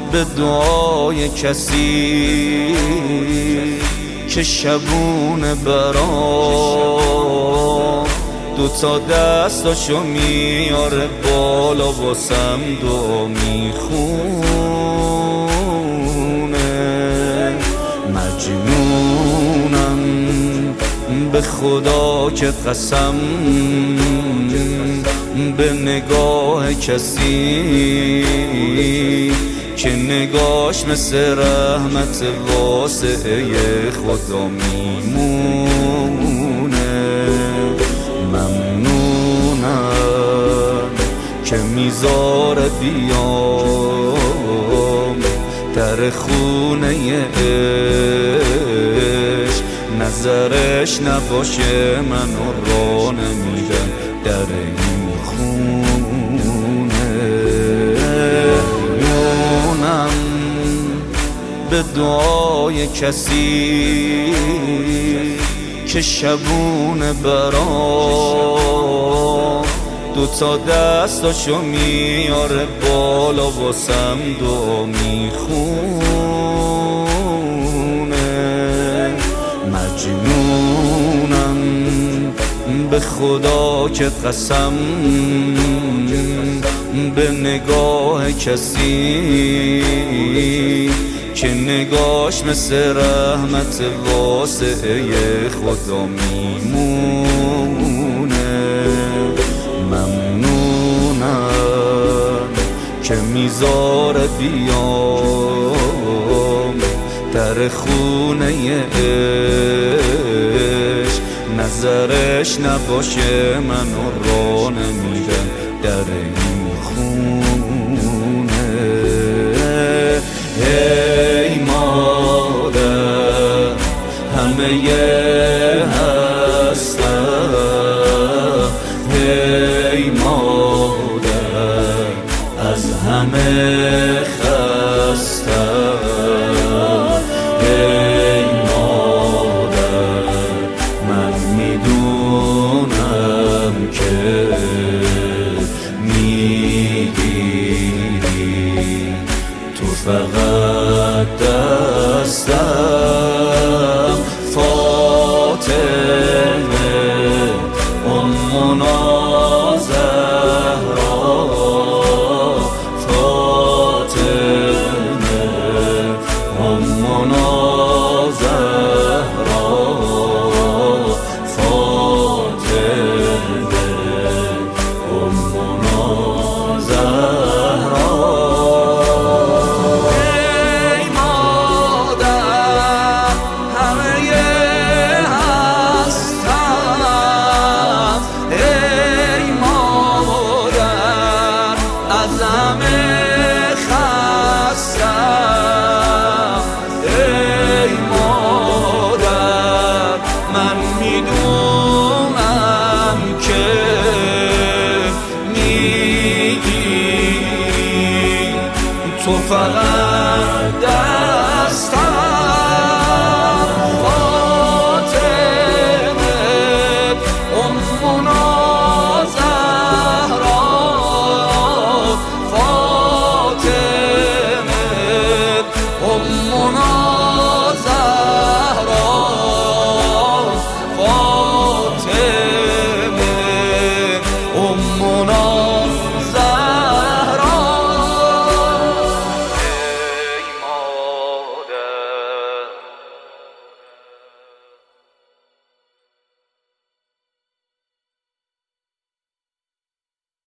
به دعای کسی که شبونه برام دوتا دستاشو میاره بالا واسم دعا میخونه. مجنونم به خدا که قسم به نگاه کسی که نگاش مثل رحمت واسعه خدا میمونه. ممنونم که میذاره بیام در خونه عشق، نظرش نباشه منو راه نمیدن در این خونه. ممنونم به دعای کسی که شبونه برام دوتا دستاشو میاره بالا واسم دعا میخونه. مجنونم به خدا که قسم به نگاه کسی که نگاش مثل رحمت واسعه خدا میمونه. ممنونم که میذاره بیام در خونه عشق، نظرش نباشه منو راه نمیدن در این خونه. ای مادر همه هستم، ای مادر از همه خستم. ای مادر من میدونم که میگیری تو فقط دستم. فاطمه امنا زهرا، فاطمه امنا زهرا، فاطمه امنا زهرا. تو فقط دستم. فاطمه امنا زهرا، فاطمه امنا زهرا، فاطمه امنا